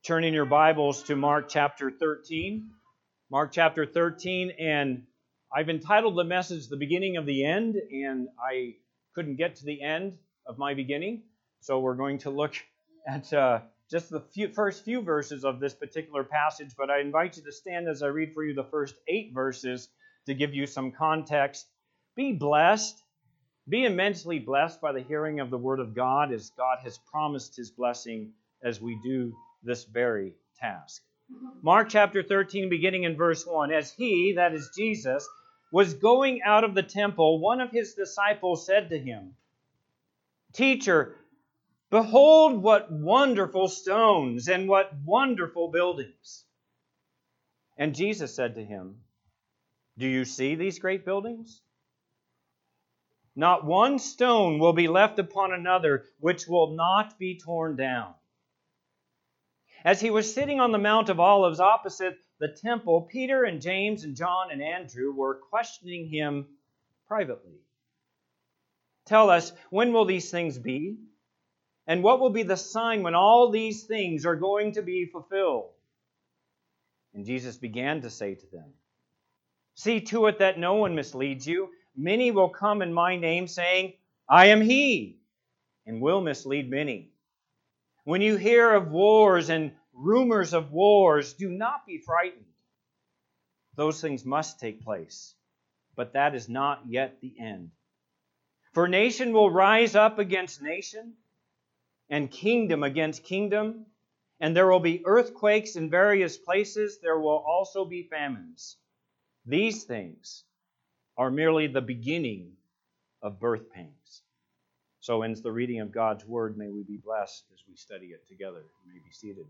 turn in your Bibles to Mark chapter 13. Mark chapter 13, and I've entitled the message The Beginning of the End, and I couldn't get to the end of my beginning, so we're going to look at just the first few verses of this particular passage, but I invite you to stand as I read for you the first 8 verses to give you some context. Be blessed. Be immensely blessed by the hearing of the Word of God, as God has promised His blessing as we do this very task. Mark chapter 13, beginning in verse 1. As he, that is Jesus, was going out of the temple, one of his disciples said to him, "Teacher, behold what wonderful stones and what wonderful buildings." And Jesus said to him, "Do you see these great buildings? Not one stone will be left upon another which will not be torn down." As he was sitting on the Mount of Olives opposite the temple, Peter and James and John and Andrew were questioning him privately. "Tell us, when will these things be? And what will be the sign when all these things are going to be fulfilled?" And Jesus began to say to them, "See to it that no one misleads you. Many will come in my name, saying, 'I am He,' and will mislead many. When you hear of wars and rumors of wars, do not be frightened. Those things must take place, but that is not yet the end. For nation will rise up against nation, and kingdom against kingdom, and there will be earthquakes in various places. There will also be famines. These things are merely the beginning of birth pains." So ends the reading of God's Word. May we be blessed as we study it together. You may be seated.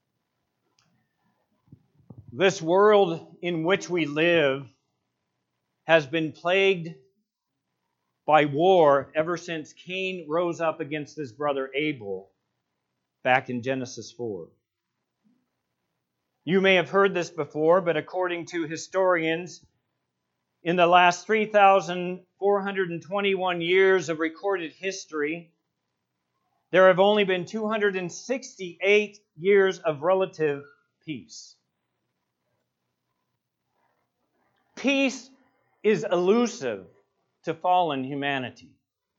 This world in which we live has been plagued by war ever since Cain rose up against his brother Abel back in Genesis 4. You may have heard this before, but according to historians, in the last 3,421 years of recorded history, there have only been 268 years of relative peace. Peace is elusive to fallen humanity.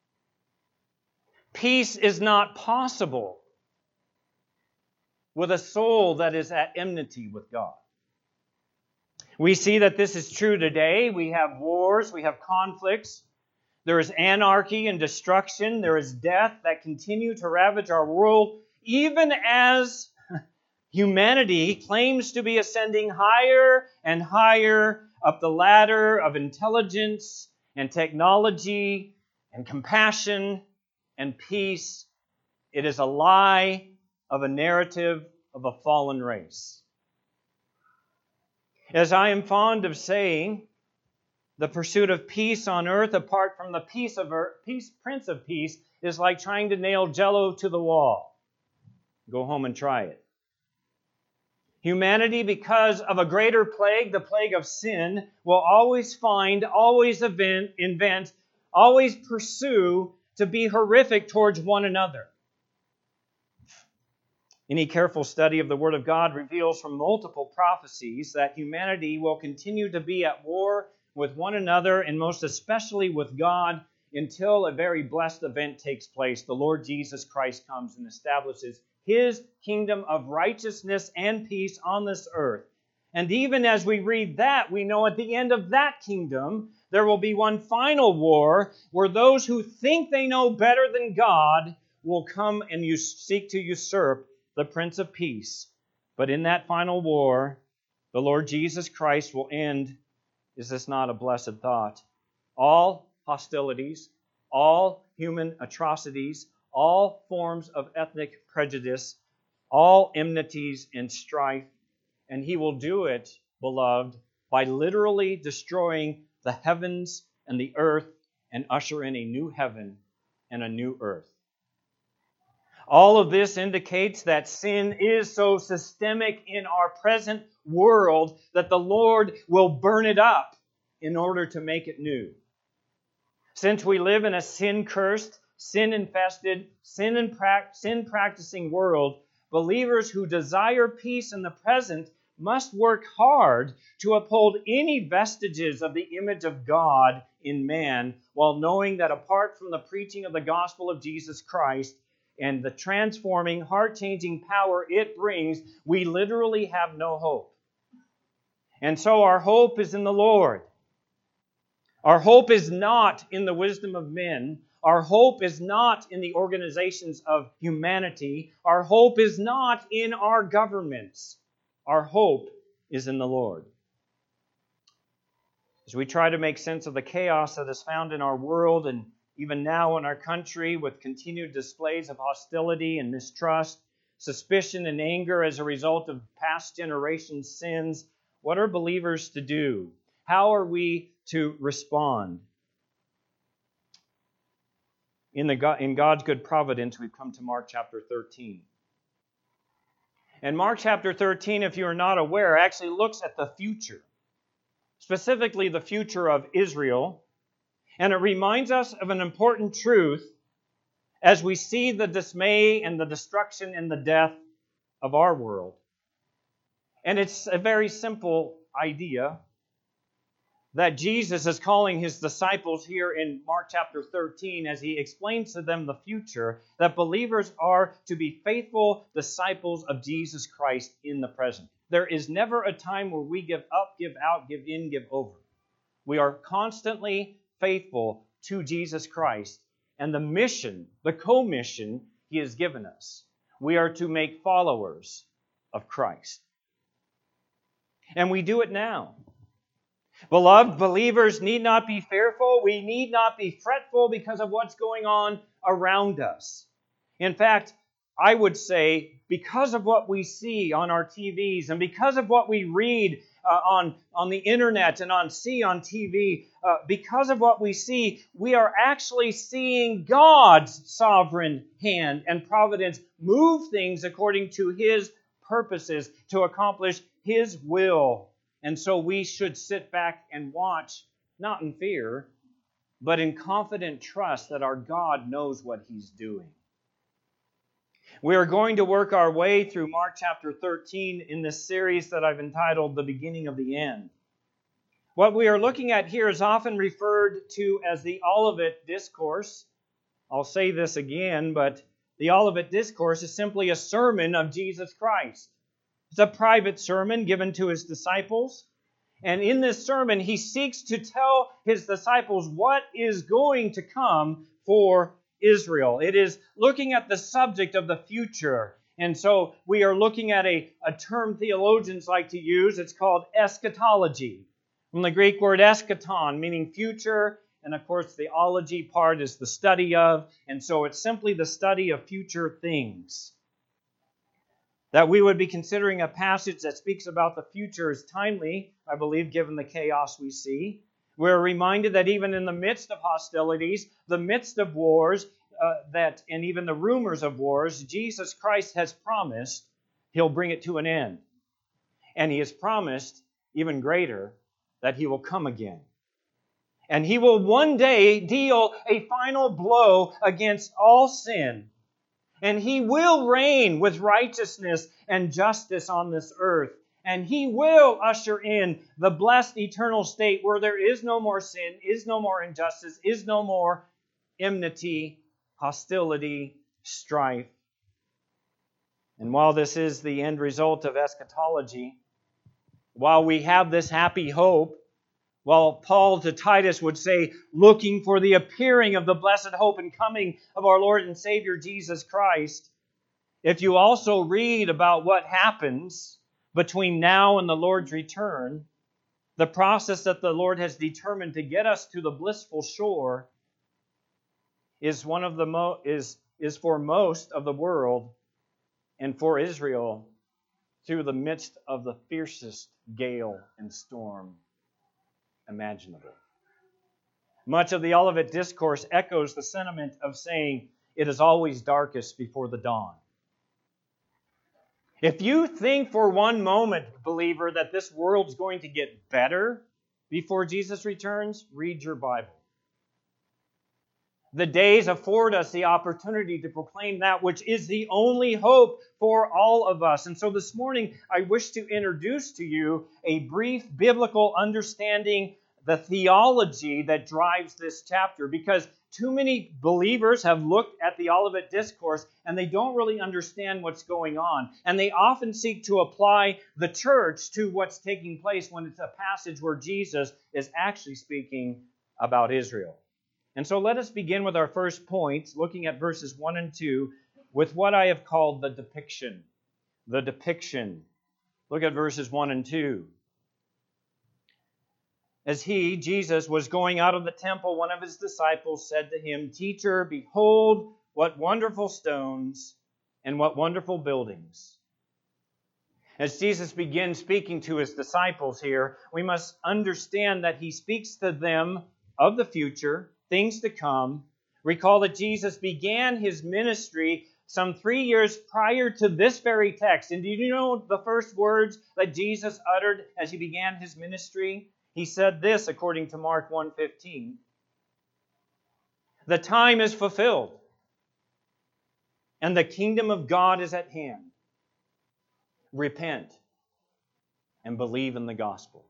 Peace is not possible with a soul that is at enmity with God. We see that this is true today. We have wars, we have conflicts. There is anarchy and destruction. There is death that continue to ravage our world, even as humanity claims to be ascending higher and higher up the ladder of intelligence and technology and compassion and peace. It is a lie of a narrative of a fallen race. As I am fond of saying, the pursuit of peace on earth apart from the Prince of Peace is like trying to nail Jell-O to the wall. Go home and try it. Humanity, because of a greater plague, the plague of sin, will always find, always invent, always pursue to be horrific towards one another. Any careful study of the Word of God reveals from multiple prophecies that humanity will continue to be at war with one another, and most especially with God, until a very blessed event takes place. The Lord Jesus Christ comes and establishes His kingdom of righteousness and peace on this earth. And even as we read that, we know at the end of that kingdom, there will be one final war where those who think they know better than God will come and seek to usurp the Prince of Peace. But in that final war, the Lord Jesus Christ will end, is this not a blessed thought, all hostilities, all human atrocities, all forms of ethnic prejudice, all enmities and strife. And He will do it, beloved, by literally destroying the heavens and the earth and usher in a new heaven and a new earth. All of this indicates that sin is so systemic in our present world that the Lord will burn it up in order to make it new. Since we live in a sin-cursed, sin-infested, sin-practicing world, believers who desire peace in the present must work hard to uphold any vestiges of the image of God in man, while knowing that apart from the preaching of the gospel of Jesus Christ and the transforming, heart-changing power it brings, we literally have no hope. And so our hope is in the Lord. Our hope is not in the wisdom of men. Our hope is not in the organizations of humanity. Our hope is not in our governments. Our hope is in the Lord. As we try to make sense of the chaos that is found in our world and even now in our country, with continued displays of hostility and mistrust, suspicion and anger as a result of past generations' sins, what are believers to do? How are we to respond? In God's good providence, we've come to Mark chapter 13. And Mark chapter 13, if you are not aware, actually looks at the future, specifically the future of Israel. And it reminds us of an important truth as we see the dismay and the destruction and the death of our world. And it's a very simple idea that Jesus is calling his disciples here in Mark chapter 13 as he explains to them the future, that believers are to be faithful disciples of Jesus Christ in the present. There is never a time where we give up, give out, give in, give over. We are constantly faithful to Jesus Christ and the mission, the co-mission he has given us. We are to make followers of Christ. And we do it now. Beloved, believers need not be fearful. We need not be fretful because of what's going on around us. In fact, I would say because of what we see on our TVs and because of what we read on the internet and see on TV, because of what we see, we are actually seeing God's sovereign hand and providence move things according to His purposes to accomplish His will. And so we should sit back and watch, not in fear, but in confident trust that our God knows what He's doing. We are going to work our way through Mark chapter 13 in this series that I've entitled The Beginning of the End. What we are looking at here is often referred to as the Olivet Discourse. I'll say this again, but the Olivet Discourse is simply a sermon of Jesus Christ. It's a private sermon given to His disciples. And in this sermon, He seeks to tell His disciples what is going to come for Israel. It is looking at the subject of the future. And so we are looking at a term theologians like to use. It's called eschatology. From the Greek word eschaton, meaning future. And of course, the ology part is the study of. And so it's simply the study of future things. That we would be considering a passage that speaks about the future is timely, I believe, given the chaos we see. We're reminded that even in the midst of hostilities, the midst of wars, and even the rumors of wars, Jesus Christ has promised He'll bring it to an end. And He has promised, even greater, that He will come again. And He will one day deal a final blow against all sin. And He will reign with righteousness and justice on this earth. And He will usher in the blessed eternal state where there is no more sin, is no more injustice, is no more enmity, hostility, strife. And while this is the end result of eschatology, while we have this happy hope, while Paul to Titus would say, looking for the appearing of the blessed hope and coming of our Lord and Savior Jesus Christ, if you also read about what happens between now and the Lord's return, the process that the Lord has determined to get us to the blissful shore is one of the is for most of the world and for Israel through the midst of the fiercest gale and storm imaginable. Much of the Olivet Discourse echoes the sentiment of saying, it is always darkest before the dawn. If you think for one moment, believer, that this world's going to get better before Jesus returns, read your Bible. The days afford us the opportunity to proclaim that which is the only hope for all of us. And so this morning, I wish to introduce to you a brief biblical understanding, the theology that drives this chapter, because too many believers have looked at the Olivet Discourse and they don't really understand what's going on. And they often seek to apply the church to what's taking place when it's a passage where Jesus is actually speaking about Israel. And so let us begin with our first point, looking at verses 1 and 2, with what I have called the depiction. The depiction. Look at verses 1 and 2. As he, Jesus, was going out of the temple, one of his disciples said to him, "Teacher, behold, what wonderful stones and what wonderful buildings." As Jesus begins speaking to his disciples here, we must understand that he speaks to them of the future, things to come. Recall that Jesus began his ministry some 3 years prior to this very text. And do you know the first words that Jesus uttered as he began his ministry? He said this, according to Mark 1:15. "The time is fulfilled, and the kingdom of God is at hand. Repent and believe in the gospel."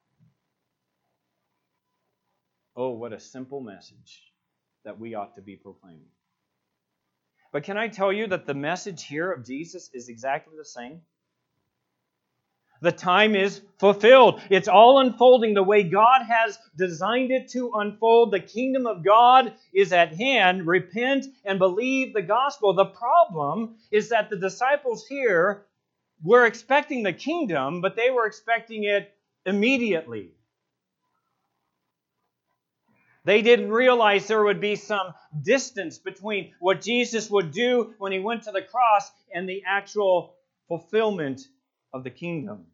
Oh, what a simple message that we ought to be proclaiming. But can I tell you that the message here of Jesus is exactly the same? The time is fulfilled. It's all unfolding the way God has designed it to unfold. The kingdom of God is at hand. Repent and believe the gospel. The problem is that the disciples here were expecting the kingdom, but they were expecting it immediately. They didn't realize there would be some distance between what Jesus would do when he went to the cross and the actual fulfillment of the kingdom.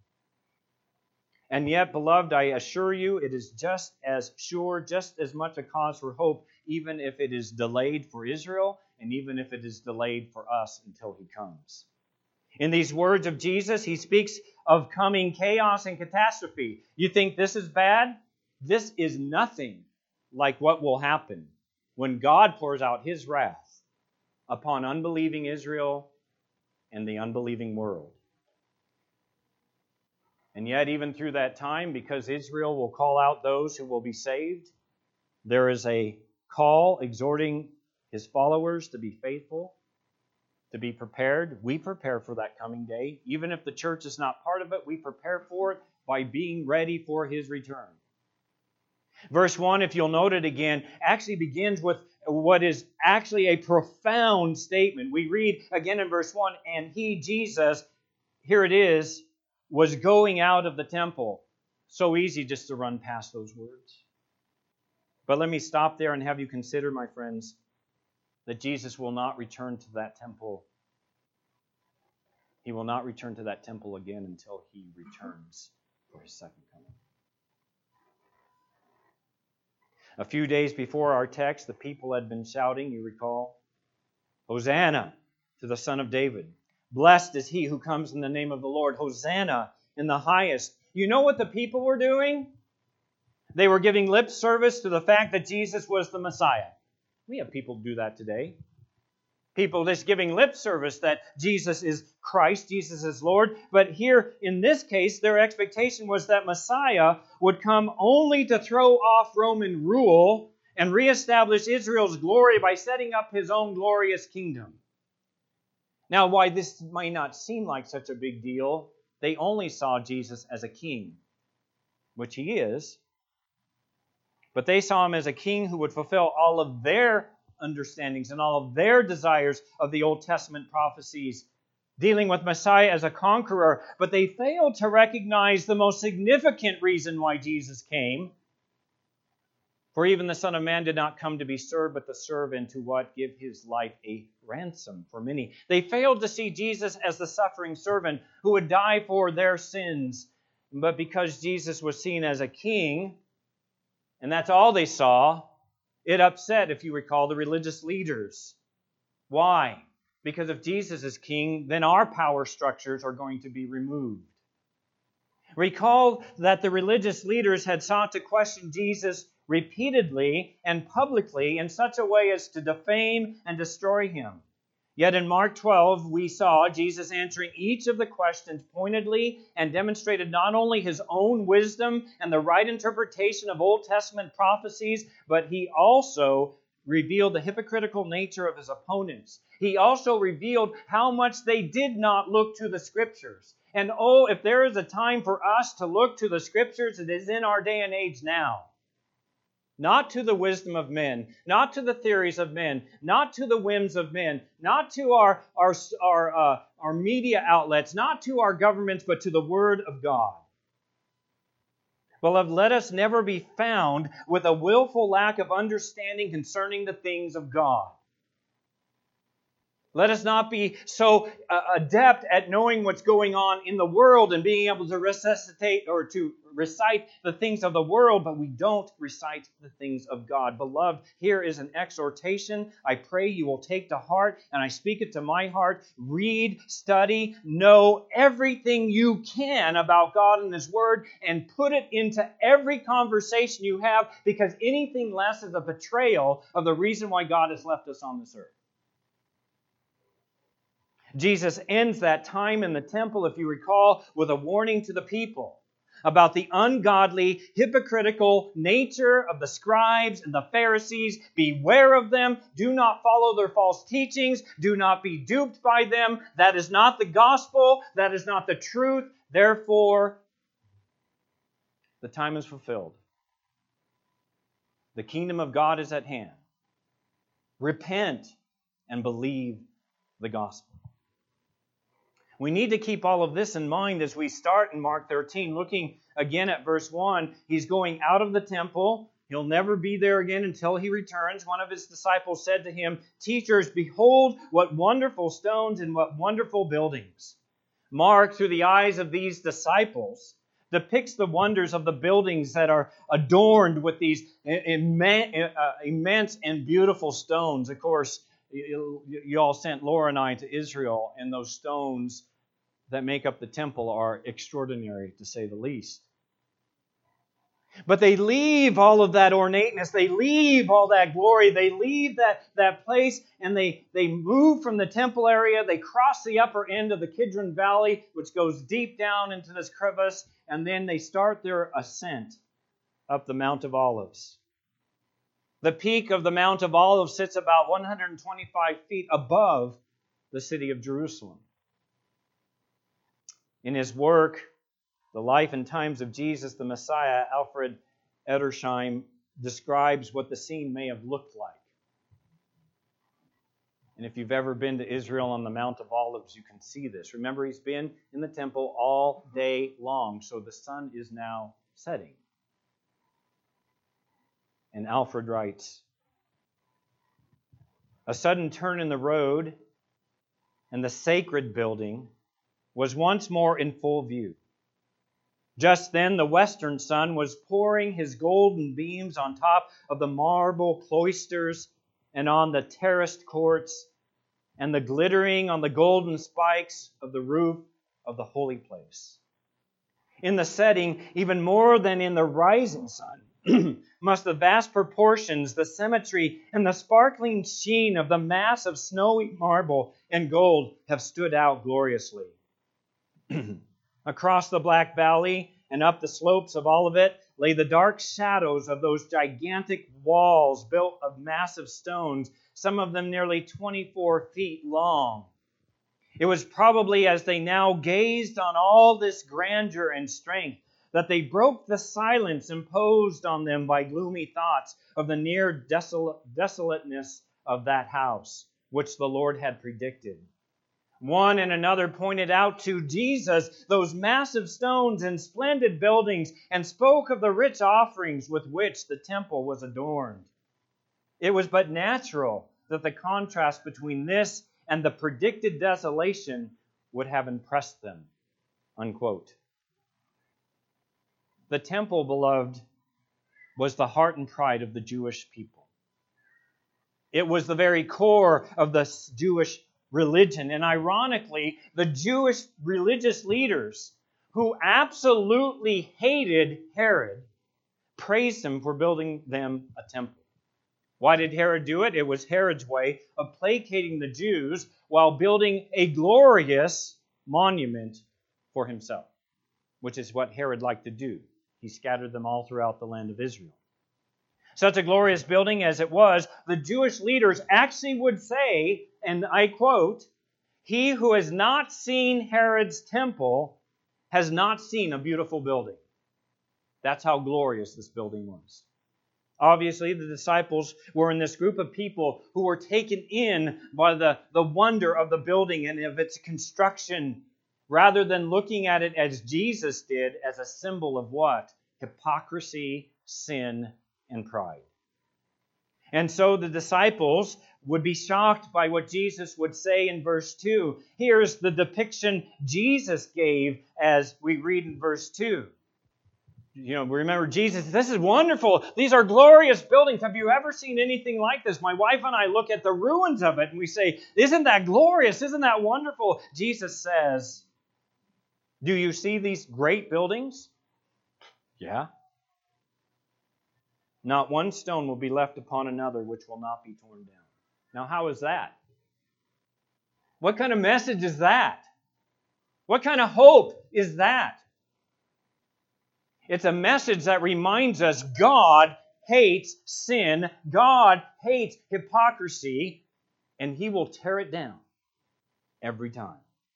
And yet, beloved, I assure you, it is just as sure, just as much a cause for hope, even if it is delayed for Israel, and even if it is delayed for us until he comes. In these words of Jesus, he speaks of coming chaos and catastrophe. You think this is bad? This is nothing like what will happen when God pours out his wrath upon unbelieving Israel and the unbelieving world. And yet, even through that time, because Israel will call out those who will be saved, there is a call exhorting his followers to be faithful, to be prepared. We prepare for that coming day. Even if the church is not part of it, we prepare for it by being ready for his return. Verse 1, if you'll note it again, actually begins with what is actually a profound statement. We read again in verse 1, "And he, Jesus," here it is, "was going out of the temple." So easy just to run past those words. But let me stop there and have you consider, my friends, that Jesus will not return to that temple. He will not return to that temple again until he returns for his second coming. A few days before our text, the people had been shouting, you recall, "Hosanna to the Son of David. Blessed is he who comes in the name of the Lord. Hosanna in the highest." You know what the people were doing? They were giving lip service to the fact that Jesus was the Messiah. We have people do that today. People just giving lip service that Jesus is Christ, Jesus is Lord. But here, in this case, their expectation was that Messiah would come only to throw off Roman rule and reestablish Israel's glory by setting up his own glorious kingdom. Now, why this might not seem like such a big deal, they only saw Jesus as a king, which he is. But they saw him as a king who would fulfill all of their understandings and all of their desires of the Old Testament prophecies, dealing with Messiah as a conqueror. But they failed to recognize the most significant reason why Jesus came. For even the Son of Man did not come to be served, but to serve and to what? Give his life a ransom for many. They failed to see Jesus as the suffering servant who would die for their sins. But because Jesus was seen as a king, and that's all they saw, it upset, if you recall, the religious leaders. Why? Because if Jesus is king, then our power structures are going to be removed. Recall that the religious leaders had sought to question Jesus repeatedly and publicly in such a way as to defame and destroy him. Yet in Mark 12, we saw Jesus answering each of the questions pointedly and demonstrated not only his own wisdom and the right interpretation of Old Testament prophecies, but he also revealed the hypocritical nature of his opponents. He also revealed how much they did not look to the Scriptures. And oh, if there is a time for us to look to the Scriptures, it is in our day and age now. Not to the wisdom of men, not to the theories of men, not to the whims of men, not to our media outlets, not to our governments, but to the Word of God. Beloved, let us never be found with a willful lack of understanding concerning the things of God. Let us not be so adept at knowing what's going on in the world and being able to resuscitate or to recite the things of the world, but we don't recite the things of God. Beloved, here is an exhortation I pray you will take to heart, and I speak it to my heart. Read, study, know everything you can about God and His Word, and put it into every conversation you have, because anything less is a betrayal of the reason why God has left us on this earth. Jesus ends that time in the temple, if you recall, with a warning to the people about the ungodly, hypocritical nature of the scribes and the Pharisees. Beware of them. Do not follow their false teachings. Do not be duped by them. That is not the gospel. That is not the truth. Therefore, the time is fulfilled. The kingdom of God is at hand. Repent and believe the gospel. We need to keep all of this in mind as we start in Mark 13. Looking again at verse 1, he's going out of the temple. He'll never be there again until he returns. One of his disciples said to him, "Teachers, behold what wonderful stones and what wonderful buildings." Mark, through the eyes of these disciples, depicts the wonders of the buildings that are adorned with these immense and beautiful stones. Of course, you all sent Laura and I to Israel, and those stones that make up the temple are extraordinary, to say the least. But they leave all of that ornateness, they leave all that glory, they leave that place, and they move from the temple area, they cross the upper end of the Kidron Valley, which goes deep down into this crevice, and then they start their ascent up the Mount of Olives. The peak of the Mount of Olives sits about 125 feet above the city of Jerusalem. In his work, The Life and Times of Jesus the Messiah, Alfred Edersheim describes what the scene may have looked like. And if you've ever been to Israel on the Mount of Olives, you can see this. Remember, he's been in the temple all day long, so the sun is now setting. And Alfred writes, "A sudden turn in the road, and the sacred building was once more in full view. Just then the western sun was pouring his golden beams on top of the marble cloisters and on the terraced courts, and the glittering on the golden spikes of the roof of the holy place. In the setting, even more than in the rising sun, must the vast proportions, the symmetry, and the sparkling sheen of the mass of snowy marble and gold have stood out gloriously. Across the Black Valley and up the slopes of Olivet lay the dark shadows of those gigantic walls built of massive stones, some of them nearly 24 feet long. It was probably as they now gazed on all this grandeur and strength that they broke the silence imposed on them by gloomy thoughts of the near desolateness of that house, which the Lord had predicted. One and another pointed out to Jesus those massive stones and splendid buildings and spoke of the rich offerings with which the temple was adorned. It was but natural that the contrast between this and the predicted desolation would have impressed them." Unquote. The temple, beloved, was the heart and pride of the Jewish people. It was the very core of the Jewish religion. And ironically, the Jewish religious leaders who absolutely hated Herod praised him for building them a temple. Why did Herod do it? It was Herod's way of placating the Jews while building a glorious monument for himself, which is what Herod liked to do. He scattered them all throughout the land of Israel. Such a glorious building as it was, the Jewish leaders actually would say, and I quote, "He who has not seen Herod's temple has not seen a beautiful building." That's how glorious this building was. Obviously, the disciples were in this group of people who were taken in by the wonder of the building and of its construction, rather than looking at it as Jesus did, as a symbol of what? Hypocrisy, sin, and pride. And so the disciples would be shocked by what Jesus would say in verse 2. Here's the depiction Jesus gave as we read in verse 2. Remember Jesus, this is wonderful. These are glorious buildings. Have you ever seen anything like this? My wife and I look at the ruins of it and we say, isn't that glorious? Isn't that wonderful? Jesus says, do you see these great buildings? Yeah. Not one stone will be left upon another which will not be torn down. Now, how is that? What kind of message is that? What kind of hope is that? It's a message that reminds us God hates sin, God hates hypocrisy, and He will tear it down every time.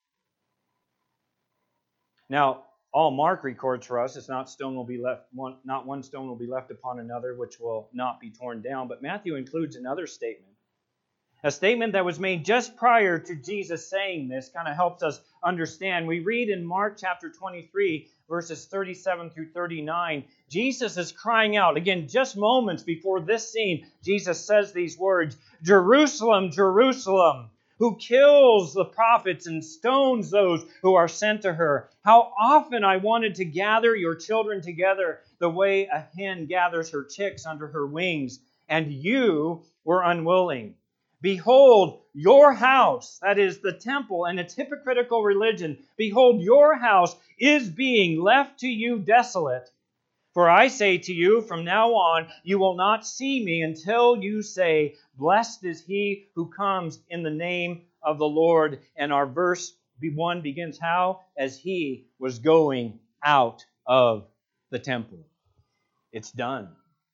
Now, all Mark records for us is not one stone will be left upon another which will not be torn down, but Matthew includes another statement. A statement that was made just prior to Jesus saying this kind of helps us understand. We read in Mark chapter 23, verses 37 through 39, Jesus is crying out. Again, just moments before this scene, Jesus says these words, "Jerusalem, Jerusalem, who kills the prophets and stones those who are sent to her. How often I wanted to gather your children together the way a hen gathers her chicks under her wings, and you were unwilling. Behold, your house," that is the temple and its hypocritical religion, "behold, your house is being left to you desolate. For I say to you, from now on, you will not see me until you say, blessed is he who comes in the name of the Lord." And our verse 1 begins how? As he was going out of the temple. It's done.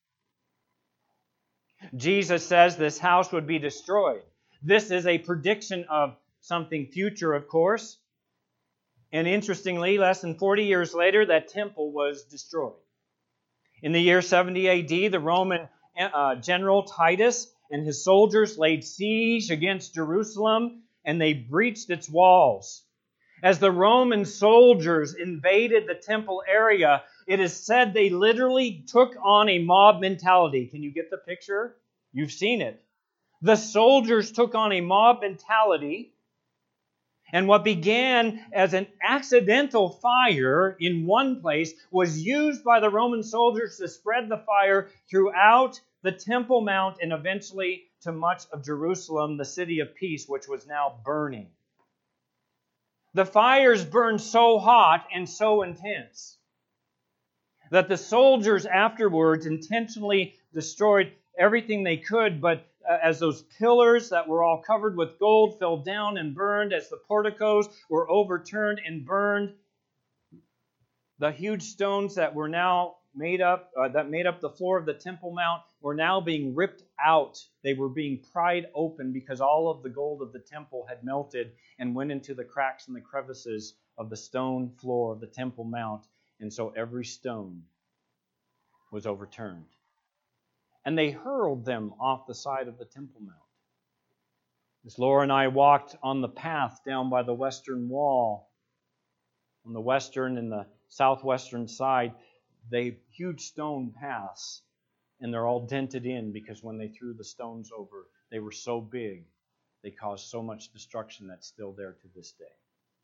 Jesus says this house would be destroyed. This is a prediction of something future, of course. And interestingly, less than 40 years later, that temple was destroyed. In the year 70 AD, the Roman general Titus and his soldiers laid siege against Jerusalem, and they breached its walls. As the Roman soldiers invaded the temple area, it is said they literally took on a mob mentality. Can you get the picture? You've seen it. The soldiers took on a mob mentality, and what began as an accidental fire in one place was used by the Roman soldiers to spread the fire throughout the Temple Mount and eventually to much of Jerusalem, the city of peace, which was now burning. The fires burned so hot and so intense that the soldiers afterwards intentionally destroyed everything they could, but as those pillars that were all covered with gold fell down and burned, as the porticos were overturned and burned, the huge stones that were now made up the floor of the Temple Mount were now being ripped out. They were being pried open because all of the gold of the temple had melted and went into the cracks and the crevices of the stone floor of the Temple Mount. And so every stone was overturned. And they hurled them off the side of the Temple Mount. As Laura and I walked on the path down by the western wall, on the western and the southwestern side, they huge stone paths, and they're all dented in because when they threw the stones over, they were so big, they caused so much destruction that's still there to this day.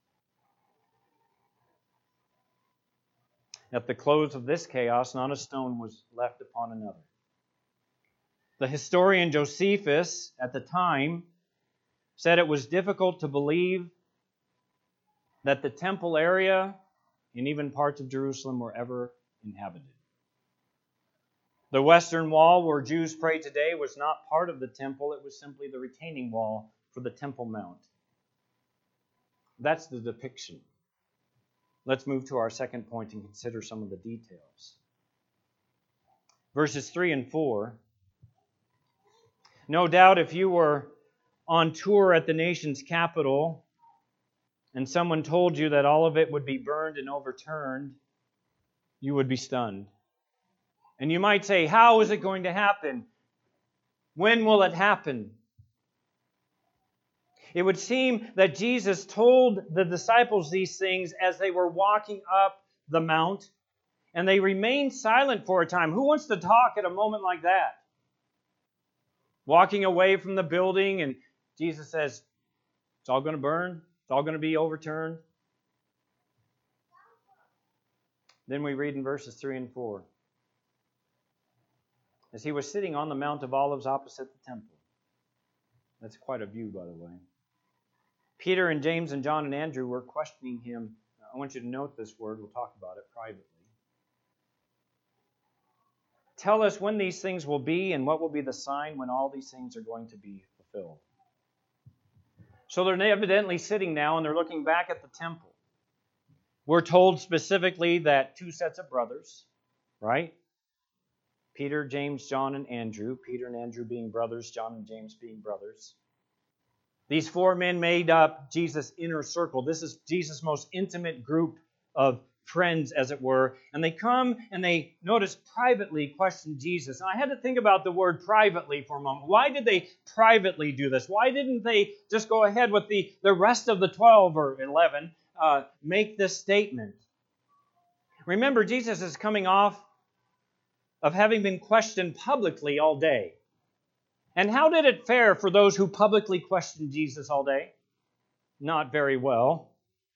At the close of this chaos, not a stone was left upon another. The historian Josephus, at the time, said it was difficult to believe that the temple area and even parts of Jerusalem were ever inhabited. The western wall where Jews pray today was not part of the temple. It was simply the retaining wall for the Temple Mount. That's the depiction. Let's move to our second point and consider some of the details. Verses 3 and 4. No doubt if you were on tour at the nation's capital and someone told you that all of it would be burned and overturned, you would be stunned. And you might say, how is it going to happen? When will it happen? It would seem that Jesus told the disciples these things as they were walking up the mount, and they remained silent for a time. Who wants to talk at a moment like that? Walking away from the building, and Jesus says, it's all going to burn. It's all going to be overturned. Then we read in verses 3 and 4. As he was sitting on the Mount of Olives opposite the temple. That's quite a view, by the way. Peter and James and John and Andrew were questioning him. I want you to note this word. We'll talk about it privately. Tell us when these things will be and what will be the sign when all these things are going to be fulfilled. So they're evidently sitting now and they're looking back at the temple. We're told specifically that two sets of brothers, right? Peter, James, John, and Andrew. Peter and Andrew being brothers, John and James being brothers. These four men made up Jesus' inner circle. This is Jesus' most intimate group of friends, as it were. And they come and they, notice, privately question Jesus. And I had to think about the word privately for a moment. Why did they privately do this? Why didn't they just go ahead with the rest of the 12 or 11 make this statement? Remember, Jesus is coming off of having been questioned publicly all day. And how did it fare for those who publicly questioned Jesus all day? Not very well.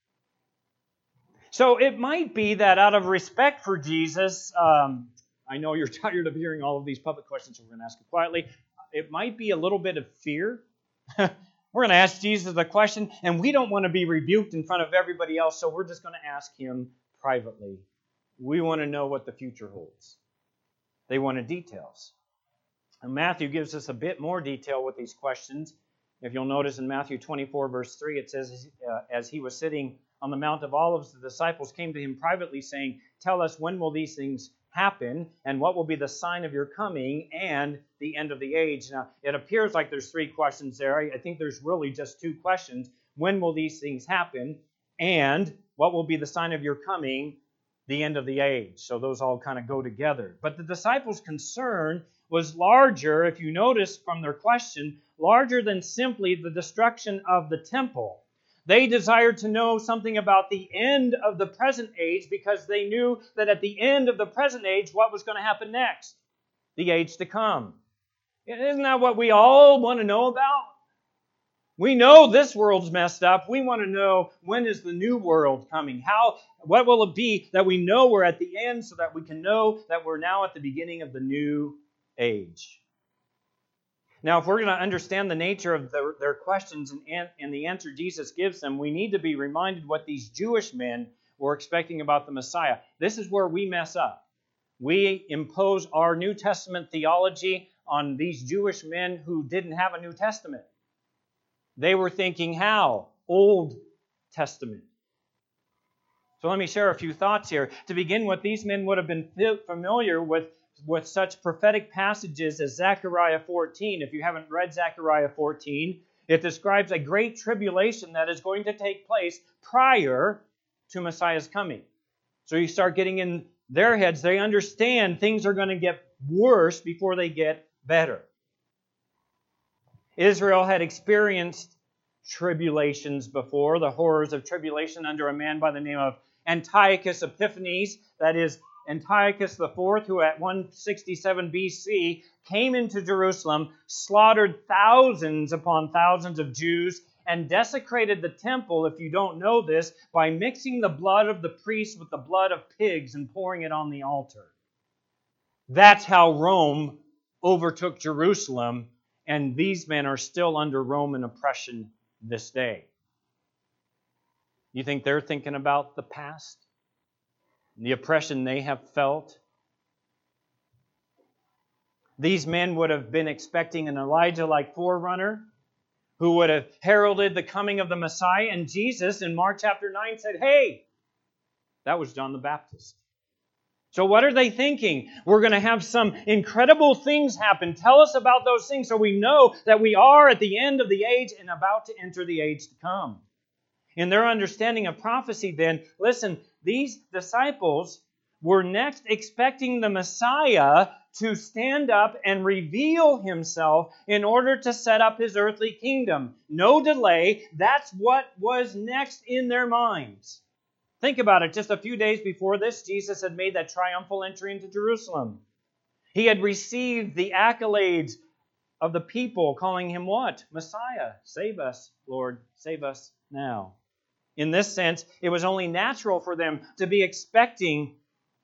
So it might be that out of respect for Jesus, I know you're tired of hearing all of these public questions, so we're going to ask it quietly. It might be a little bit of fear. We're going to ask Jesus a question, and we don't want to be rebuked in front of everybody else, so we're just going to ask him privately. We want to know what the future holds. They wanted details. And Matthew gives us a bit more detail with these questions. If you'll notice in Matthew 24, verse 3, it says, as he was sitting on the Mount of Olives, the disciples came to him privately, saying, tell us, when will these things happen, and what will be the sign of your coming and the end of the age? Now, it appears like there's three questions there. I think there's really just two questions. When will these things happen, and what will be the sign of your coming, the end of the age? So those all kind of go together. But the disciples' concern was larger, if you notice from their question, larger than simply the destruction of the temple. They desired to know something about the end of the present age because they knew that at the end of the present age, what was going to happen next? The age to come. Isn't that what we all want to know about? We know this world's messed up. We want to know, when is the new world coming? What will it be that we know we're at the end so that we can know that we're now at the beginning of the new age? Now, if we're going to understand the nature of their questions and the answer Jesus gives them, we need to be reminded what these Jewish men were expecting about the Messiah. This is where we mess up. We impose our New Testament theology on these Jewish men who didn't have a New Testament. They were thinking how? Old Testament. So let me share a few thoughts here. To begin with, these men would have been familiar with such prophetic passages as Zechariah 14. If you haven't read Zechariah 14, it describes a great tribulation that is going to take place prior to Messiah's coming. So you start getting in their heads. They understand things are going to get worse before they get better. Israel had experienced tribulations before, the horrors of tribulation under a man by the name of Antiochus Epiphanes, that is, Antiochus IV, who at 167 BC came into Jerusalem, slaughtered thousands upon thousands of Jews, and desecrated the temple, if you don't know this, by mixing the blood of the priests with the blood of pigs and pouring it on the altar. That's how Rome overtook Jerusalem, and these men are still under Roman oppression this day. You think they're thinking about the past? The oppression they have felt? These men would have been expecting an Elijah-like forerunner who would have heralded the coming of the Messiah. And Jesus, in Mark chapter 9, said, hey, that was John the Baptist. So what are they thinking? We're going to have some incredible things happen. Tell us about those things so we know that we are at the end of the age and about to enter the age to come. In their understanding of prophecy then, listen, these disciples were next expecting the Messiah to stand up and reveal himself in order to set up his earthly kingdom. No delay. That's what was next in their minds. Think about it. Just a few days before this, Jesus had made that triumphal entry into Jerusalem. He had received the accolades of the people calling him what? Messiah. Save us, Lord. Save us now. In this sense, it was only natural for them to be expecting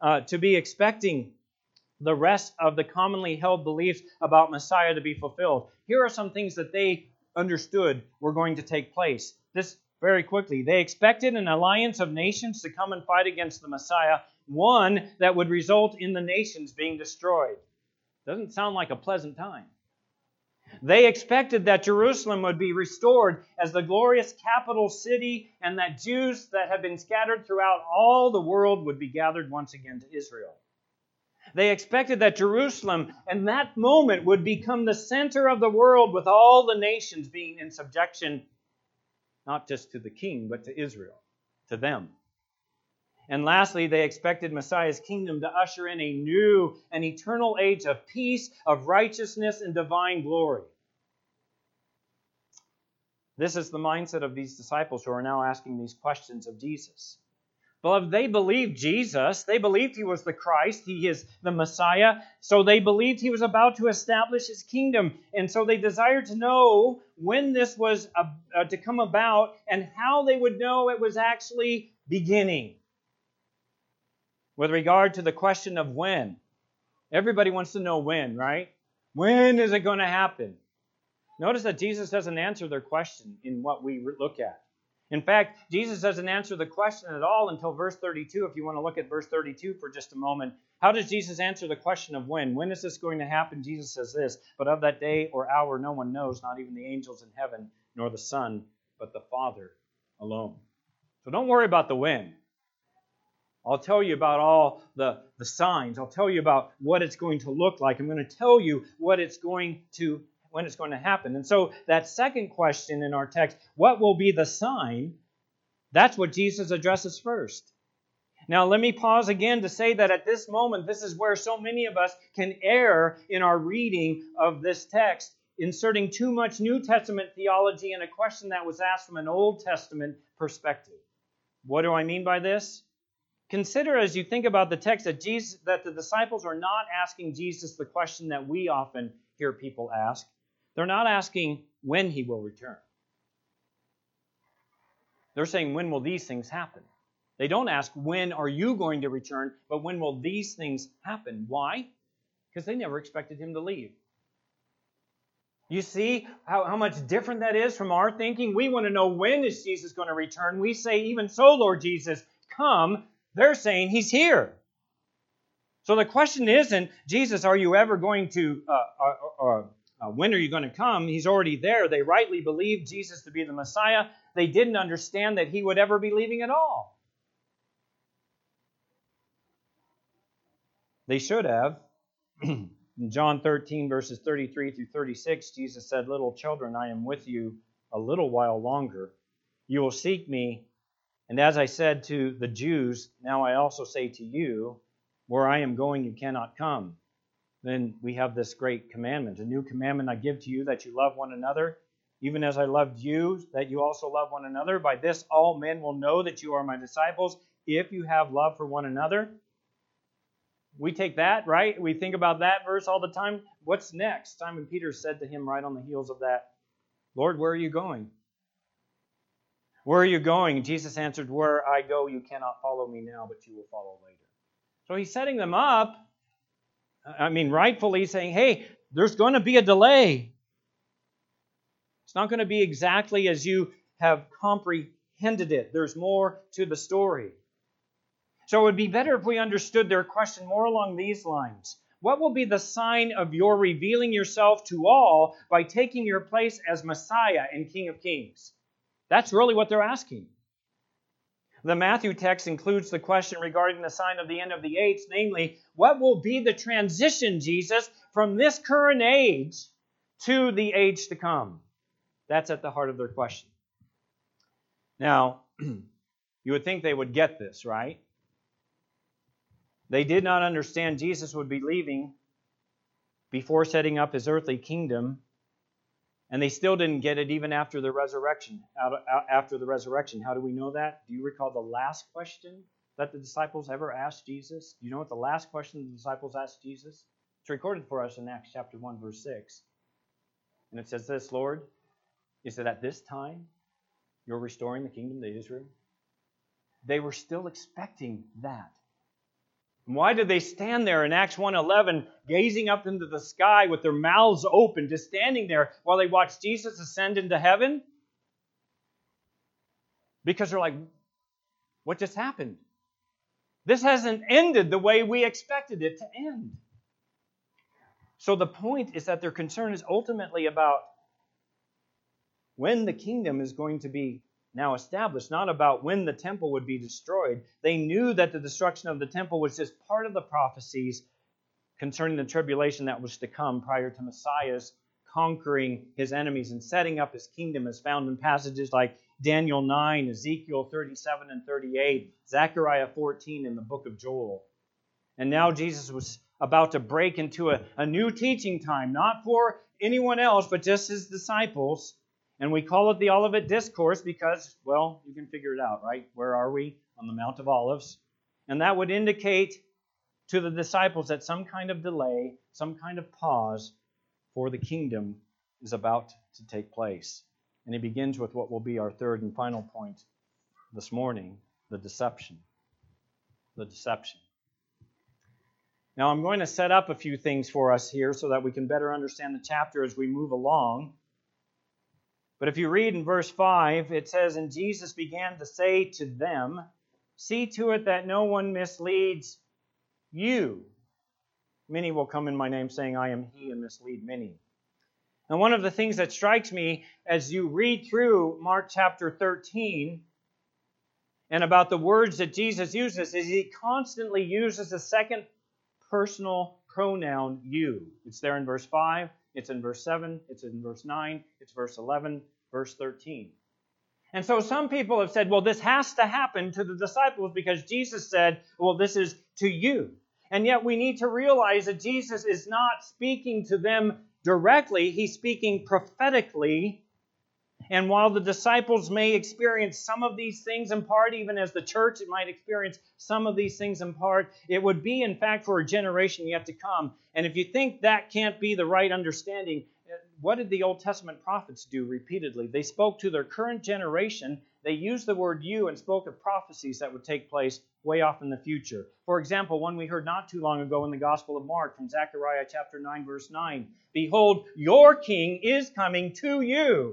the rest of the commonly held beliefs about Messiah to be fulfilled. Here are some things that they understood were going to take place. This very quickly. They expected an alliance of nations to come and fight against the Messiah, one that would result in the nations being destroyed. Doesn't sound like a pleasant time. They expected that Jerusalem would be restored as the glorious capital city, and that Jews that had been scattered throughout all the world would be gathered once again to Israel. They expected that Jerusalem, in that moment, would become the center of the world, with all the nations being in subjection, not just to the king, but to Israel, to them. And lastly, they expected Messiah's kingdom to usher in a new and eternal age of peace, of righteousness, and divine glory. This is the mindset of these disciples who are now asking these questions of Jesus. Beloved, they believed Jesus. They believed he was the Christ. He is the Messiah. So they believed he was about to establish his kingdom. And so they desired to know when this was to come about and how they would know it was actually beginning. With regard to the question of when, everybody wants to know when, right? When is it going to happen? Notice that Jesus doesn't answer their question in what we look at. In fact, Jesus doesn't answer the question at all until verse 32. If you want to look at verse 32 for just a moment. How does Jesus answer the question of when? When is this going to happen? Jesus says this, but of that day or hour no one knows, not even the angels in heaven, nor the Son, but the Father alone. So don't worry about the when. I'll tell you about all the signs. I'll tell you about what it's going to look like. I'm going to tell you when it's going to happen. And so that second question in our text, what will be the sign? That's what Jesus addresses first. Now let me pause again to say that at this moment, this is where so many of us can err in our reading of this text, inserting too much New Testament theology in a question that was asked from an Old Testament perspective. What do I mean by this? Consider as you think about the text that the disciples are not asking Jesus the question that we often hear people ask. They're not asking when he will return. They're saying, when will these things happen? They don't ask, when are you going to return, but when will these things happen? Why? Because they never expected him to leave. You see how much different that is from our thinking? We want to know, when is Jesus going to return? We say, even so, Lord Jesus, come. They're saying he's here. So the question isn't, Jesus, are you ever going to, when are you going to come? He's already there. They rightly believed Jesus to be the Messiah. They didn't understand that he would ever be leaving at all. They should have. In John 13, verses 33 through 36, Jesus said, little children, I am with you a little while longer. You will seek me. And as I said to the Jews, now I also say to you, where I am going, you cannot come. Then we have this great commandment. A new commandment I give to you, that you love one another, even as I loved you, that you also love one another. By this all men will know that you are my disciples, if you have love for one another. We take that, right? We think about that verse all the time. What's next? Simon Peter said to him right on the heels of that, Lord, where are you going? Where are you going? Jesus answered, where I go, you cannot follow me now, but you will follow later. So he's setting them up. Rightfully saying, hey, there's going to be a delay. It's not going to be exactly as you have comprehended it. There's more to the story. So it would be better if we understood their question more along these lines. what will be the sign of your revealing yourself to all by taking your place as Messiah and King of Kings? That's really what they're asking. The Matthew text includes the question regarding the sign of the end of the age, namely, what will be the transition, Jesus, from this current age to the age to come? That's at the heart of their question. Now, you would think they would get this, right? They did not understand Jesus would be leaving before setting up his earthly kingdom, and they still didn't get it even after the resurrection. After the resurrection, how do we know that? Do you recall the last question that the disciples ever asked Jesus? Do you know what the last question the disciples asked Jesus? It's recorded for us in Acts chapter 1, verse 6. And it says this, Lord, is it at this time you're restoring the kingdom to Israel? They were still expecting that. And why did they stand there in Acts 1:11, gazing up into the sky with their mouths open, just standing there while they watched Jesus ascend into heaven? Because they're like, what just happened? This hasn't ended the way we expected it to end. So the point is that their concern is ultimately about when the kingdom is going to be now established, not about when the temple would be destroyed. They knew that the destruction of the temple was just part of the prophecies concerning the tribulation that was to come prior to Messiah's conquering his enemies and setting up his kingdom, as found in passages like Daniel 9, Ezekiel 37 and 38, Zechariah 14, and the book of Joel. And now Jesus was about to break into a new teaching time, not for anyone else, but just his disciples. And we call it the Olivet Discourse because, well, you can figure it out, right? Where are we? On the Mount of Olives. And that would indicate to the disciples that some kind of delay, some kind of pause for the kingdom is about to take place. And he begins with what will be our third and final point this morning, the deception. The deception. Now, I'm going to set up a few things for us here so that we can better understand the chapter as we move along. But if you read in verse 5, it says, And Jesus began to say to them, See to it that no one misleads you. Many will come in my name saying, I am he, and mislead many. And one of the things that strikes me as you read through Mark chapter 13 and about the words that Jesus uses is he constantly uses the second personal pronoun you. It's there in verse 5. It's in verse 7, it's in verse 9, it's verse 11, verse 13. And so some people have said, well, this has to happen to the disciples because Jesus said, well, this is to you. And yet we need to realize that Jesus is not speaking to them directly. He's speaking prophetically. And while the disciples may experience some of these things in part, even as the church it might experience some of these things in part, it would be, in fact, for a generation yet to come. And if you think that can't be the right understanding, what did the Old Testament prophets do repeatedly? They spoke to their current generation. They used the word you and spoke of prophecies that would take place way off in the future. For example, one we heard not too long ago in the Gospel of Mark from Zechariah chapter 9, verse 9. Behold, your king is coming to you.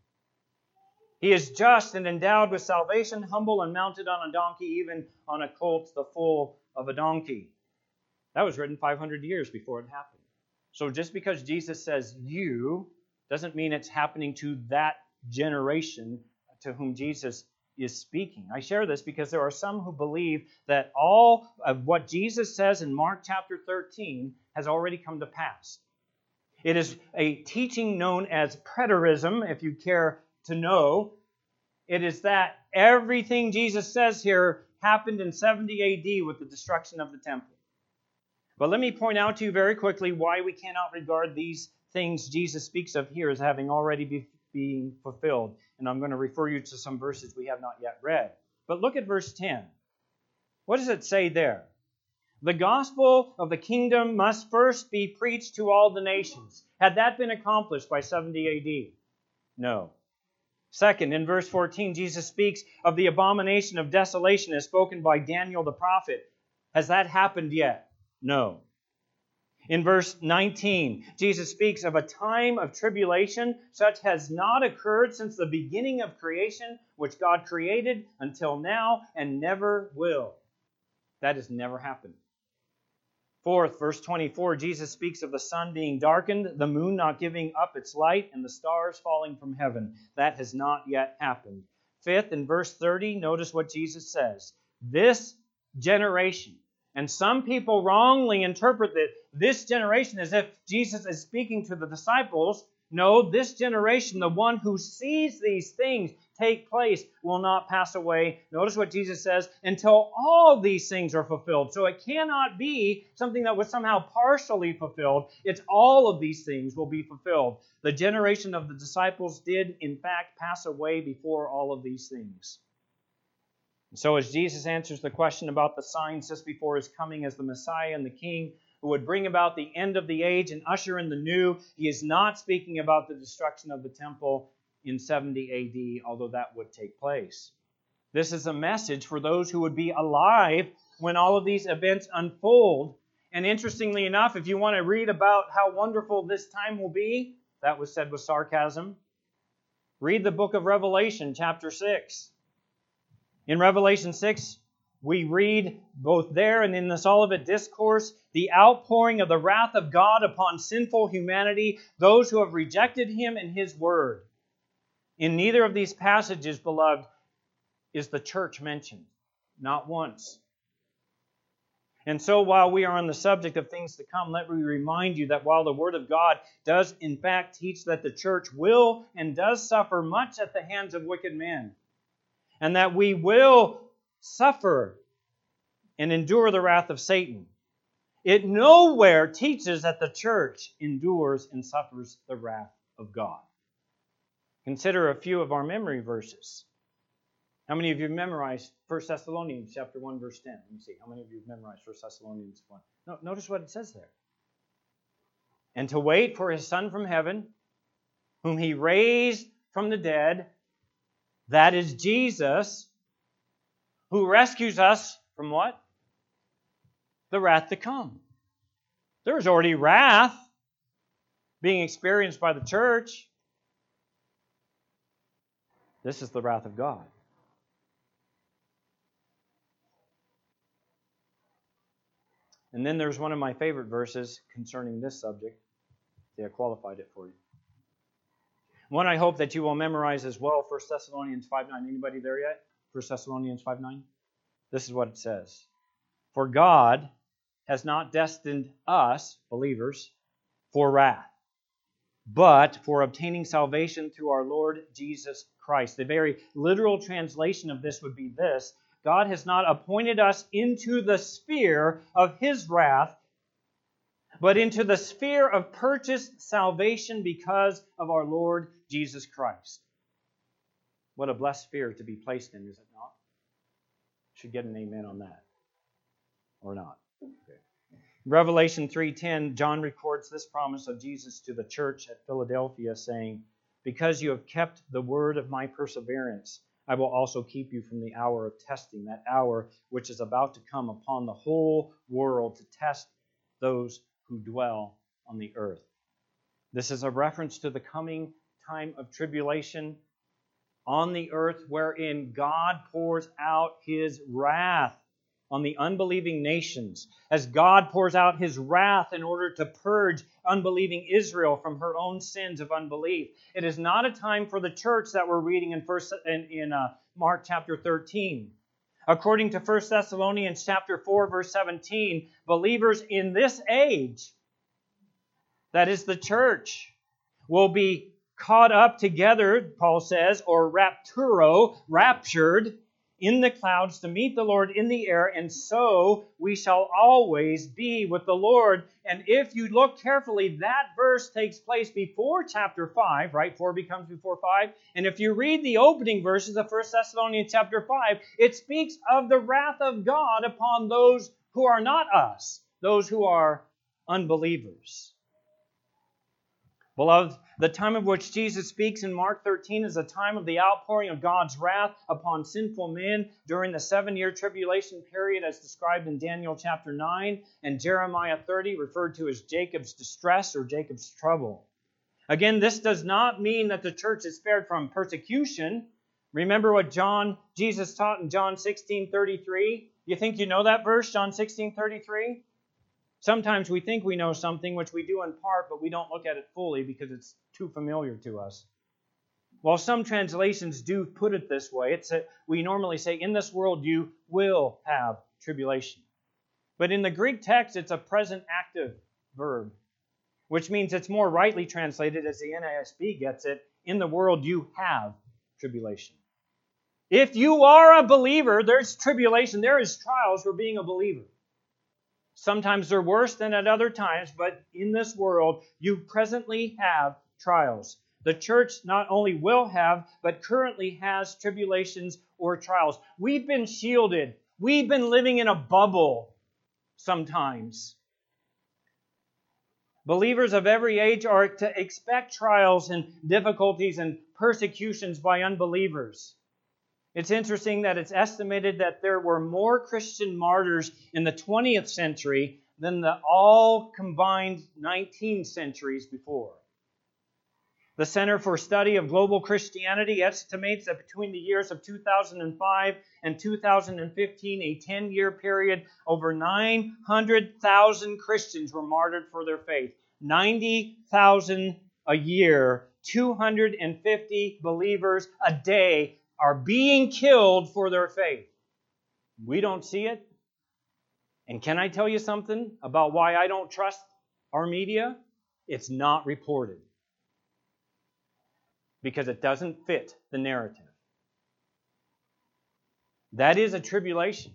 He is just and endowed with salvation, humble and mounted on a donkey, even on a colt, the foal of a donkey. That was written 500 years before it happened. So just because Jesus says you doesn't mean it's happening to that generation to whom Jesus is speaking. I share this because there are some who believe that all of what Jesus says in Mark chapter 13 has already come to pass. It is a teaching known as preterism, if you care to know. It is that everything Jesus says here happened in 70 A.D. with the destruction of the temple. But let me point out to you very quickly why we cannot regard these things Jesus speaks of here as having already being fulfilled. And I'm going to refer you to some verses we have not yet read. But look at verse 10. What does it say there? The gospel of the kingdom must first be preached to all the nations. Had that been accomplished by 70 A.D.? No. Second, in verse 14, Jesus speaks of the abomination of desolation as spoken by Daniel the prophet. Has that happened yet? No. In verse 19, Jesus speaks of a time of tribulation such has not occurred since the beginning of creation, which God created until now and never will. That has never happened. Fourth, verse 24, Jesus speaks of the sun being darkened, the moon not giving up its light, and the stars falling from heaven. That has not yet happened. Fifth, in verse 30, notice what Jesus says. This generation. And some people wrongly interpret that this generation as if Jesus is speaking to the disciples. No, this generation, the one who sees these things take place, will not pass away. Notice what Jesus says, until all these things are fulfilled. So it cannot be something that was somehow partially fulfilled. It's all of these things will be fulfilled. The generation of the disciples did, in fact, pass away before all of these things. So as Jesus answers the question about the signs just before His coming as the Messiah and the King, who would bring about the end of the age and usher in the new, He is not speaking about the destruction of the temple in 70 A.D., although that would take place. This is a message for those who would be alive when all of these events unfold. And interestingly enough, if you want to read about how wonderful this time will be, that was said with sarcasm, read the book of Revelation, chapter 6. In Revelation 6, we read both there and in this Olivet Discourse the outpouring of the wrath of God upon sinful humanity, those who have rejected Him and His Word. In neither of these passages, beloved, is the church mentioned. Not once. And so while we are on the subject of things to come, let me remind you that while the Word of God does in fact teach that the church will and does suffer much at the hands of wicked men, and that we will suffer and endure the wrath of Satan, it nowhere teaches that the church endures and suffers the wrath of God. Consider a few of our memory verses. How many of you have memorized 1 Thessalonians chapter 1, verse 10? Let me see. How many of you have memorized 1 Thessalonians 1? No, notice what it says there. And to wait for His Son from heaven, whom He raised from the dead, that is Jesus, who rescues us from what? The wrath to come. There's already wrath being experienced by the church. This is the wrath of God. And then there's one of my favorite verses concerning this subject. See, I qualified it for you. One I hope that you will memorize as well, 1 Thessalonians 5:9. Anybody there yet? 1 Thessalonians 5:9. This is what it says. For God has not destined us, believers, for wrath, but for obtaining salvation through our Lord Jesus Christ. The very literal translation of this would be this: God has not appointed us into the sphere of His wrath, but into the sphere of purchased salvation because of our Lord Jesus Christ. What a blessed sphere to be placed in, is it not? Should get an amen on that. Or not. Okay. Revelation 3:10, John records this promise of Jesus to the church at Philadelphia, saying, because you have kept the word of my perseverance, I will also keep you from the hour of testing, that hour which is about to come upon the whole world to test those who dwell on the earth. This is a reference to the coming time of tribulation on the earth, wherein God pours out His wrath on the unbelieving nations, as God pours out His wrath in order to purge unbelieving Israel from her own sins of unbelief. It is not a time for the church that we're reading in Mark chapter 13. According to 1 Thessalonians chapter 4, verse 17, believers in this age, that is the church, will be caught up together, Paul says, or raptured, in the clouds to meet the Lord in the air, and so we shall always be with the Lord. And if you look carefully, that verse takes place before chapter 5, right? 4 becomes before 5. And if you read the opening verses of 1 Thessalonians chapter 5, it speaks of the wrath of God upon those who are not us, those who are unbelievers. Beloved, the time of which Jesus speaks in Mark 13 is a time of the outpouring of God's wrath upon sinful men during the 7-year tribulation period as described in Daniel chapter 9 and Jeremiah 30, referred to as Jacob's distress or Jacob's trouble. Again, this does not mean that the church is spared from persecution. Remember what Jesus taught in John 16:33? You think you know that verse, John 16:33? Sometimes we think we know something, which we do in part, but we don't look at it fully because it's too familiar to us. While some translations do put it this way, we normally say, in this world you will have tribulation. But in the Greek text, it's a present active verb, which means it's more rightly translated as the NASB gets it, in the world you have tribulation. If you are a believer, there's tribulation, there is trials for being a believer. Sometimes they're worse than at other times, but in this world, you presently have trials. The church not only will have, but currently has tribulations or trials. We've been shielded. We've been living in a bubble sometimes. Believers of every age are to expect trials and difficulties and persecutions by unbelievers. It's interesting that it's estimated that there were more Christian martyrs in the 20th century than the all combined 19 centuries before. The Center for Study of Global Christianity estimates that between the years of 2005 and 2015, a 10-year period, over 900,000 Christians were martyred for their faith. 90,000 a year, 250 believers a day are being killed for their faith. We don't see it. And can I tell you something about why I don't trust our media? It's not reported. Because it doesn't fit the narrative. That is a tribulation.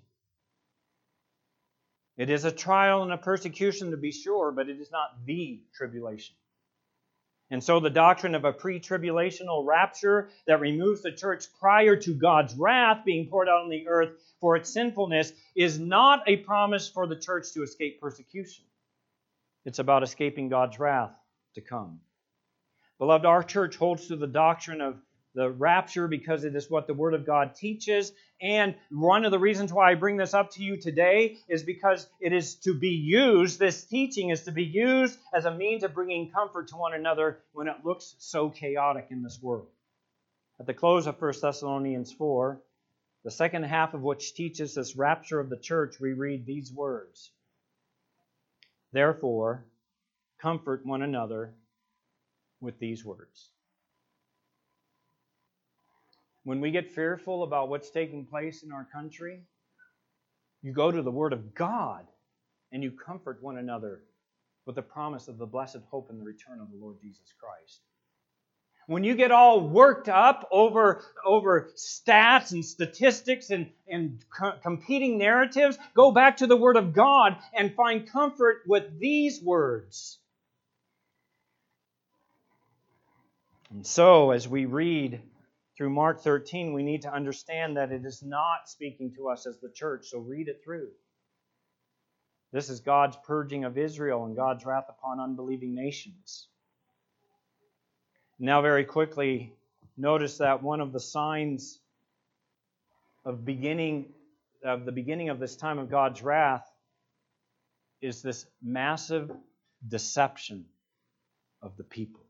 It is a trial and a persecution to be sure, but it is not the tribulation. And so the doctrine of a pre-tribulational rapture that removes the church prior to God's wrath being poured out on the earth for its sinfulness is not a promise for the church to escape persecution. It's about escaping God's wrath to come. Beloved, our church holds to the doctrine of the rapture because it is what the Word of God teaches. And one of the reasons why I bring this up to you today is because it is to be used, this teaching is to be used as a means of bringing comfort to one another when it looks so chaotic in this world. At the close of 1 Thessalonians 4, the second half of which teaches this rapture of the church, we read these words. Therefore, comfort one another with these words. When we get fearful about what's taking place in our country, you go to the Word of God and you comfort one another with the promise of the blessed hope and the return of the Lord Jesus Christ. When you get all worked up over stats and statistics and competing narratives, go back to the Word of God and find comfort with these words. And so, as we read through Mark 13, we need to understand that it is not speaking to us as the church, so read it through. This is God's purging of Israel and God's wrath upon unbelieving nations. Now, very quickly, notice that one of the signs of the beginning of this time of God's wrath is this massive deception of the people.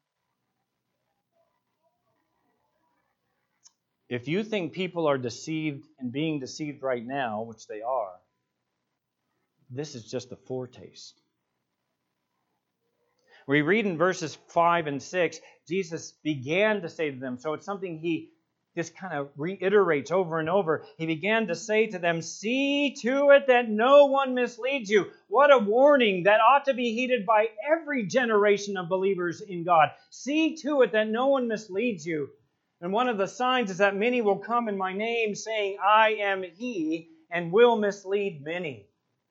If you think people are deceived and being deceived right now, which they are, this is just a foretaste. We read in verses 5 and 6, Jesus began to say to them, so it's something he just kind of reiterates over and over. He began to say to them, see to it that no one misleads you. What a warning that ought to be heeded by every generation of believers in God. See to it that no one misleads you. And one of the signs is that many will come in my name saying, I am he, and will mislead many.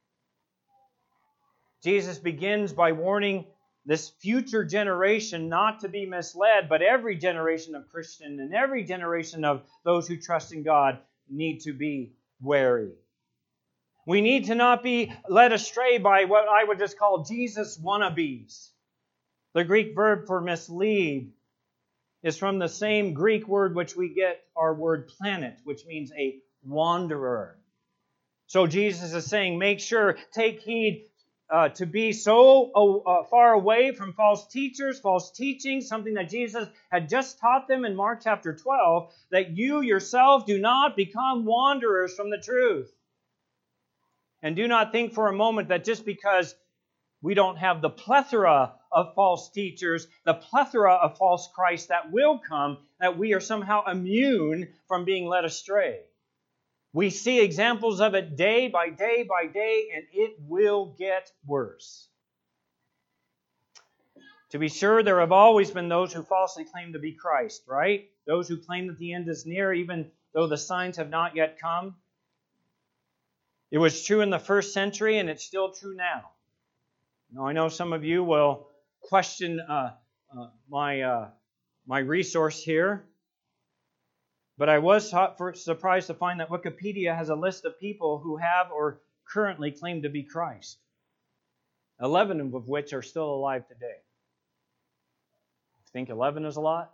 Jesus begins by warning this future generation not to be misled, but every generation of Christian and every generation of those who trust in God need to be wary. We need to not be led astray by what I would just call Jesus wannabes. The Greek verb for mislead is from the same Greek word which we get our word planet, which means a wanderer. So Jesus is saying, make sure, take heed to be so far away from false teachers, false teaching, something that Jesus had just taught them in Mark chapter 12, that you yourself do not become wanderers from the truth. And do not think for a moment that just because We don't have the plethora of false teachers, the plethora of false Christs that will come, that we are somehow immune from being led astray. We see examples of it day by day by day, and it will get worse. To be sure, there have always been those who falsely claim to be Christ, right? Those who claim that the end is near, even though the signs have not yet come. It was true in the first century, and it's still true now. Now, I know some of you will question my resource here, but I was surprised to find that Wikipedia has a list of people who have or currently claim to be Christ, 11 of which are still alive today. Think 11 is a lot?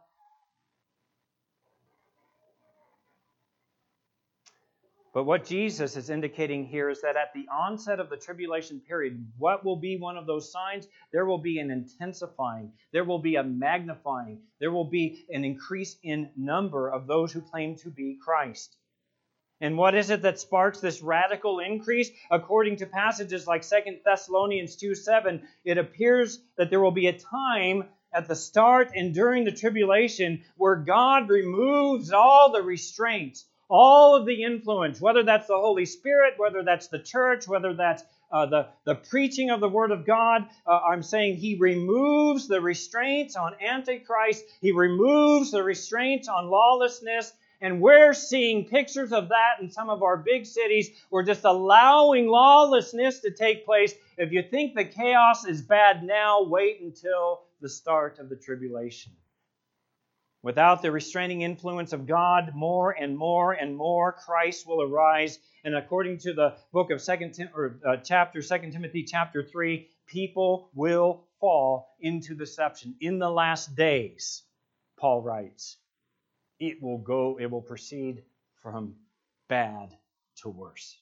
But what Jesus is indicating here is that at the onset of the tribulation period, what will be one of those signs? There will be an intensifying. There will be a magnifying. There will be an increase in number of those who claim to be Christ. And what is it that sparks this radical increase? According to passages like 2 Thessalonians 2:7, it appears that there will be a time at the start and during the tribulation where God removes all the restraints, all of the influence, whether that's the Holy Spirit, whether that's the church, whether that's the preaching of the Word of God. I'm saying He removes the restraints on Antichrist. He removes the restraints on lawlessness. And we're seeing pictures of that in some of our big cities. We're just allowing lawlessness to take place. If you think the chaos is bad now, wait until the start of the tribulation. Without the restraining influence of God, more and more and more Christ will arise. And according to the book of 2 Timothy chapter 3, people will fall into deception. In the last days, Paul writes, it will proceed from bad to worse.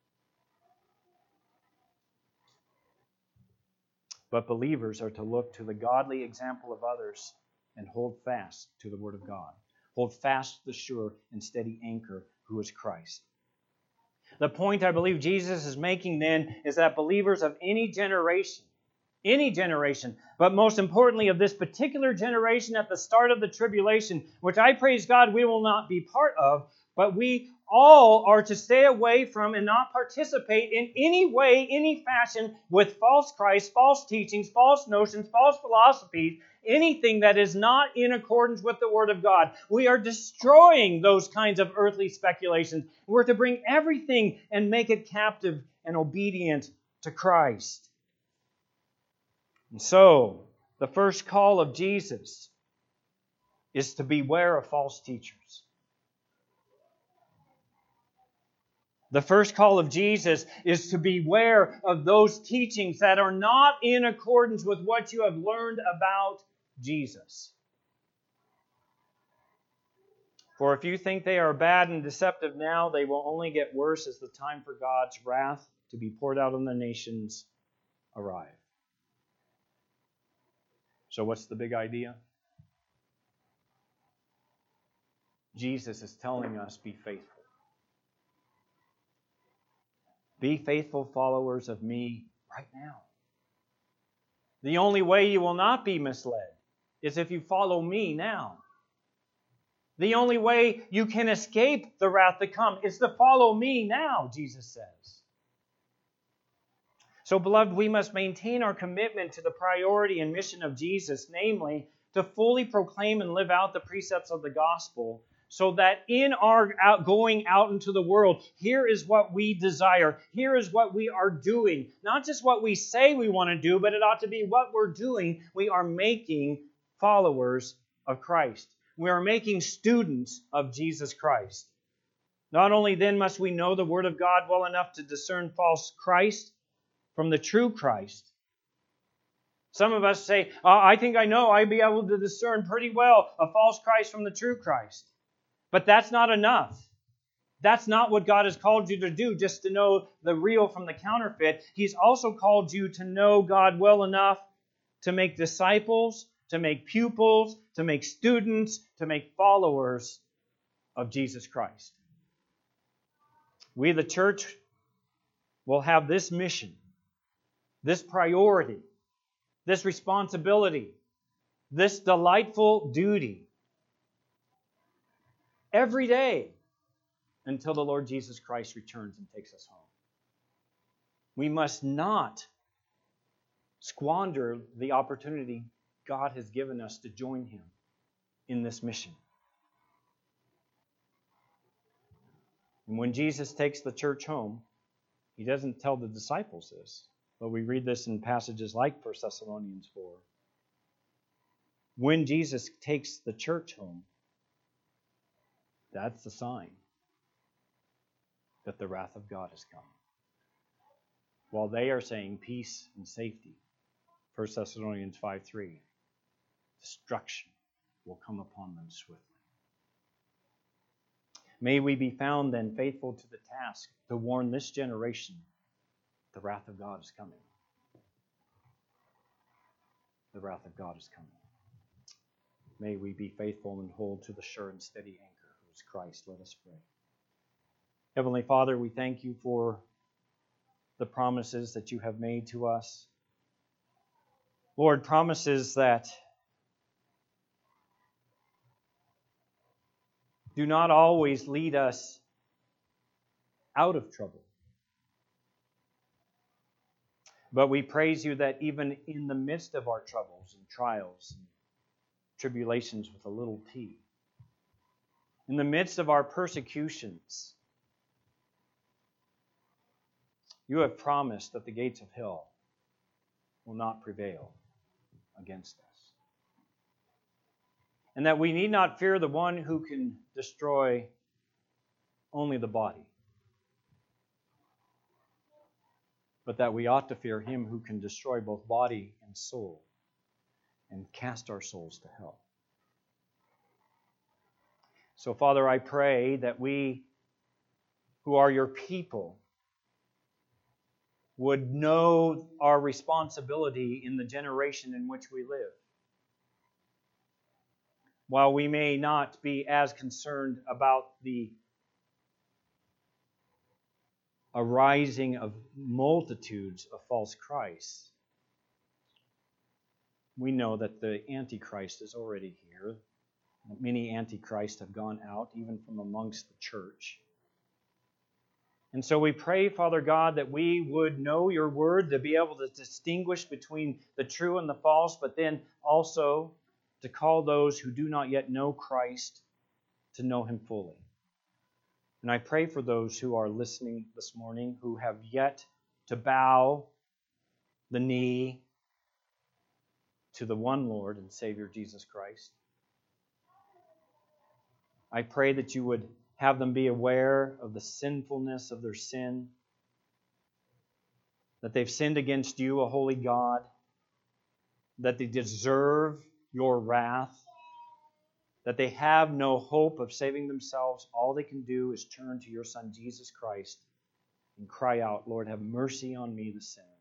But believers are to look to the godly example of others and hold fast to the Word of God. Hold fast to the sure and steady anchor who is Christ. The point I believe Jesus is making then is that believers of any generation, but most importantly of this particular generation at the start of the tribulation, which I praise God we will not be part of, but we all are to stay away from and not participate in any way, any fashion with false Christ, false teachings, false notions, false philosophies, anything that is not in accordance with the Word of God. We are destroying those kinds of earthly speculations. We're to bring everything and make it captive and obedient to Christ. And so, the first call of Jesus is to beware of false teachers. The first call of Jesus is to beware of those teachings that are not in accordance with what you have learned about Jesus. For if you think they are bad and deceptive now, they will only get worse as the time for God's wrath to be poured out on the nations arrive. So what's the big idea? Jesus is telling us, be faithful. Be faithful followers of me right now. The only way you will not be misled is if you follow me now. The only way you can escape the wrath to come is to follow me now, Jesus says. So, beloved, we must maintain our commitment to the priority and mission of Jesus, namely, to fully proclaim and live out the precepts of the gospel, so that in our going out into the world, here is what we desire. Here is what we are doing. Not just what we say we want to do, but it ought to be what we're doing. We are making followers of Christ. We are making students of Jesus Christ. Not only then must we know the Word of God well enough to discern false Christ from the true Christ. Some of us say, I think I know. I'd be able to discern pretty well a false Christ from the true Christ. But that's not enough. That's not what God has called you to do, just to know the real from the counterfeit. He's also called you to know God well enough to make disciples, to make pupils, to make students, to make followers of Jesus Christ. We, the church, will have this mission this priority, this responsibility, this delightful duty every day until the Lord Jesus Christ returns and takes us home. We must not squander the opportunity God has given us to join Him in this mission. And when Jesus takes the church home, He doesn't tell the disciples this, but we read this in passages like 1 Thessalonians 4. When Jesus takes the church home, that's the sign that the wrath of God has come. While they are saying peace and safety, 1 Thessalonians 5:3, destruction will come upon them swiftly. May we be found then faithful to the task to warn this generation the wrath of God is coming. The wrath of God is coming. May we be faithful and hold to the sure and steady anchor, who is Christ. Let us pray. Heavenly Father, we thank You for the promises that You have made to us. Lord, promises that do not always lead us out of trouble. But we praise You that even in the midst of our troubles and trials and tribulations with a little t, in the midst of our persecutions, You have promised that the gates of hell will not prevail against us. And that we need not fear the one who can destroy only the body, but that we ought to fear Him who can destroy both body and soul and cast our souls to hell. So, Father, I pray that we who are Your people would know our responsibility in the generation in which we live. While we may not be as concerned about the arising of multitudes of false Christs, we know that the Antichrist is already here. Many Antichrists have gone out, even from amongst the church. And so we pray, Father God, that we would know Your Word, to be able to distinguish between the true and the false, but then also to call those who do not yet know Christ to know Him fully. And I pray for those who are listening this morning who have yet to bow the knee to the one Lord and Savior, Jesus Christ. I pray that You would have them be aware of the sinfulness of their sin, that they've sinned against You, a holy God, that they deserve Your wrath, that they have no hope of saving themselves. All they can do is turn to Your Son, Jesus Christ, and cry out, Lord, have mercy on me, the sinner.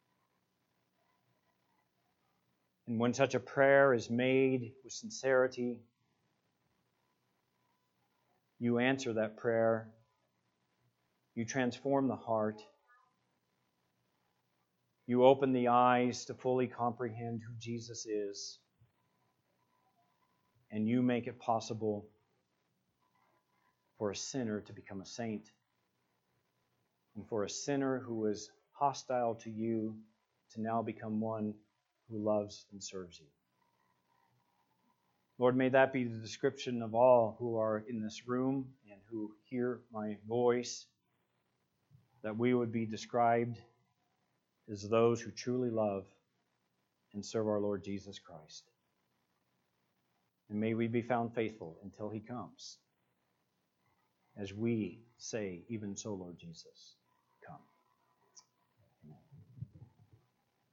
And when such a prayer is made with sincerity, You answer that prayer. You transform the heart. You open the eyes to fully comprehend who Jesus is. And You make it possible for a sinner to become a saint. And for a sinner who is hostile to You to now become one who loves and serves You. Lord, may that be the description of all who are in this room and who hear my voice, that we would be described as those who truly love and serve our Lord Jesus Christ. And may we be found faithful until He comes, as we say, even so, Lord Jesus.